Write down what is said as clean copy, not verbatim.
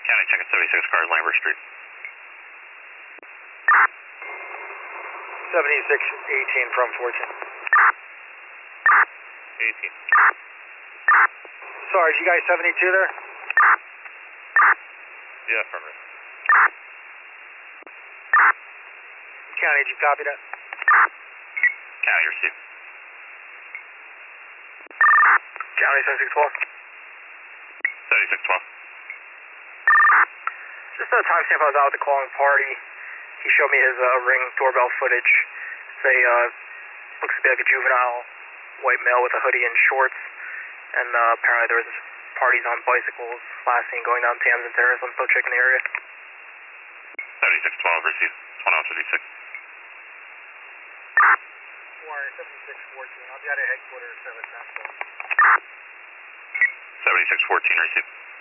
County check at 76 cars, Lambert Street. 7618 from 14. 18. Sorry, is you guys 72 there? Yeah, affirmative. County, did you copy that? County received. County 7612. 7612. Just a timestamp, I was out with the calling party. He showed me his Ring doorbell footage. It's a, looks to be like a juvenile white male with a hoodie and shorts. And apparently there was parties on bicycles, last seen going down Tamsin Terrace on Poach in the area. 7612 received. 2156. Wire 7614. I'll be out of headquarters 710. 7614 received.